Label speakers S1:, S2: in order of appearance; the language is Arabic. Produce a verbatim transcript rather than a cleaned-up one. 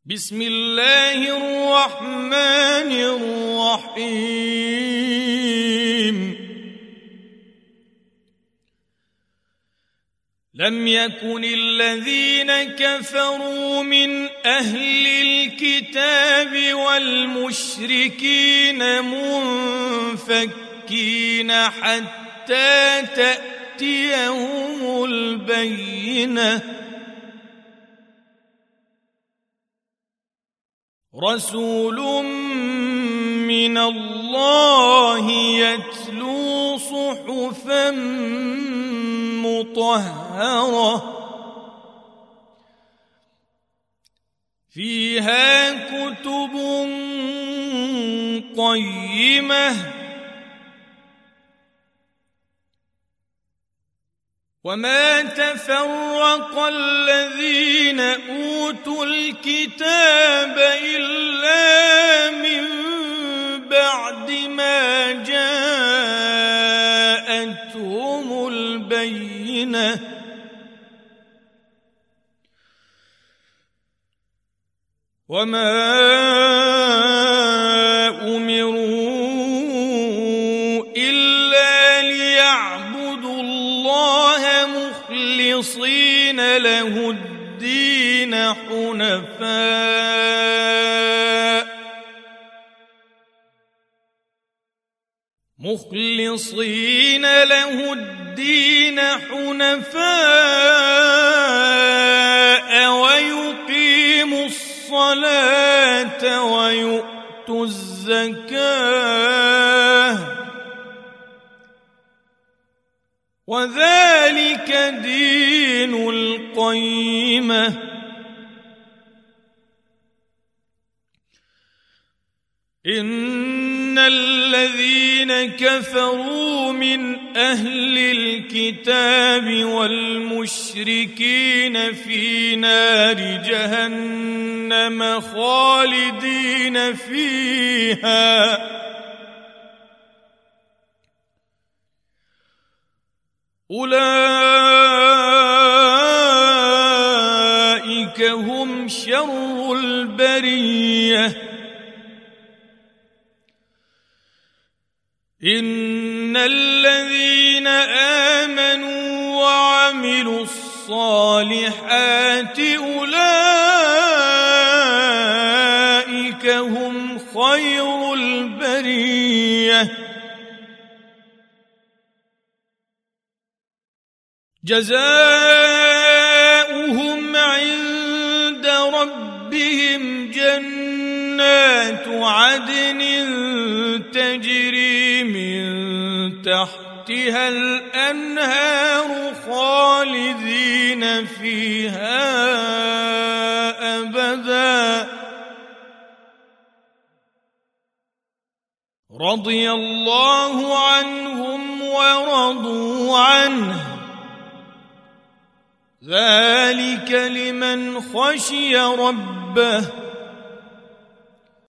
S1: بسم الله الرحمن الرحيم. لم يكن الذين كفروا من أهل الكتاب والمشركين منفكين حتى تأتيهم البينة. رسول من الله يتلو صحفا مطهرة فيها كتب قيمة وما تفرق الذين أوتوا الكتاب إلا من بعد ما جاءتهم البينة. وما أمروا إلا ليعبدوا الله مخلصين له الدين حنفاء مخلصين له الدين حنفاء ويقيموا الصلاة ويؤتوا الزكاة وذلك دين القيمة. إن الذين كفروا من أهل الكتاب والمشركين في نار جهنم خالدين فيها أولئك هم شر البرية. إن الذين آمنوا وعملوا الصالحات أولئك هم خير البرية. جزاؤهم عند ربهم جنات عدن تجري من تحتها الأنهار خالدين فيها أبدا. رضي الله عنهم ورضوا عنه ذلك لمن خشي ربه.